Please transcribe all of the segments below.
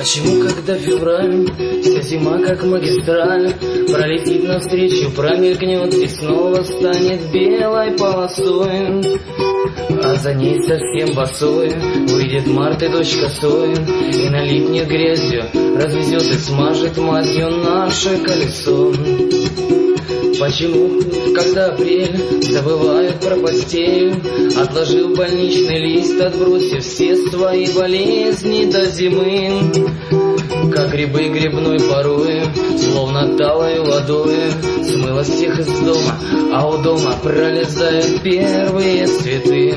Почему, когда февраль, вся зима как магистраль, пролетит навстречу, промелькнет и снова станет белой полосой, а за ней совсем босой выйдет март и дождь косой, и налипнет грязью, развезет и смажет мазью наше колесо. Почему, когда апрель, забывают про постель, отложив больничный лист, отбросив все свои болезни до зимы, как грибы грибной порой, словно талою водой, смыло всех из дома, а у дома пролезают первые цветы.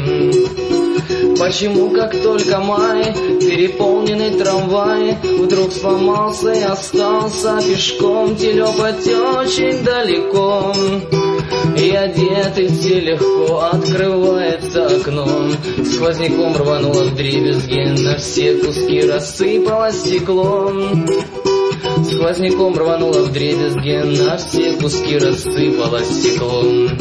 Почему, как только май, переполненный трамвай, вдруг сломался и остался пешком телепать очень далеко, и одетый все легко открывается окно, сквозняком рвануло вдребезги, на все куски рассыпалось стекло. Сквозняком рвануло вдребезги, на все куски рассыпалось стекло.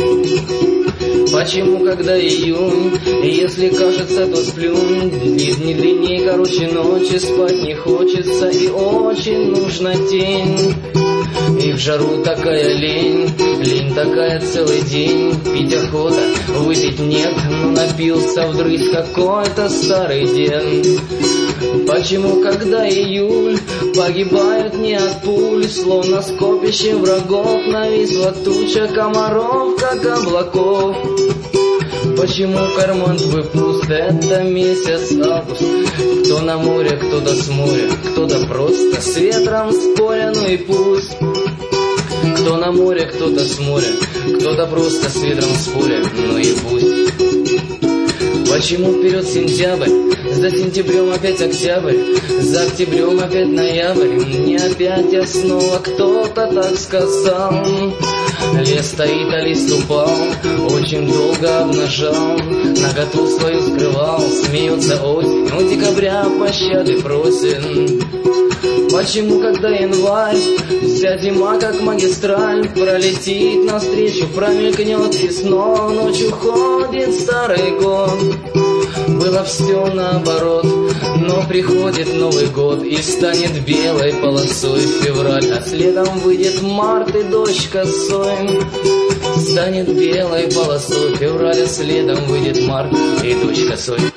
Почему, когда июнь, если кажется, то сплю, дни длиннее, короче ночи, спать не хочется и очень нужна тень. И в жару такая лень, лень такая целый день, пить охота, выпить нет, но напился вдрызг какой-то старый день. Почему, когда июль, погибают не от пуль, словно скопище врагов, нависла туча комаров, как облаков. Почему карман твой пуст, это месяц август, кто на море, кто-то с моря, кто-то просто с ветром споря, ну и пусть. Кто на море, кто-то с моря, кто-то просто с ветром споря, ну и пусть. Почему вперед сентябрь, за сентябрем опять октябрь, за октябрем опять ноябрь, не опять, а снова кто-то так сказал. Лес стоит, а лист упал, очень долго обнажал, наготу свою скрывал, смеется осень, у декабря пощады просит. Почему, когда январь, вся зима как магистраль, пролетит навстречу, промелькнет и снова ночью уходит старый год. Было все наоборот, но приходит Новый год и станет белой полосой февраль, а следом выйдет март и дождь косой. Станет белой полосой февраль, а следом выйдет март и дождь косой.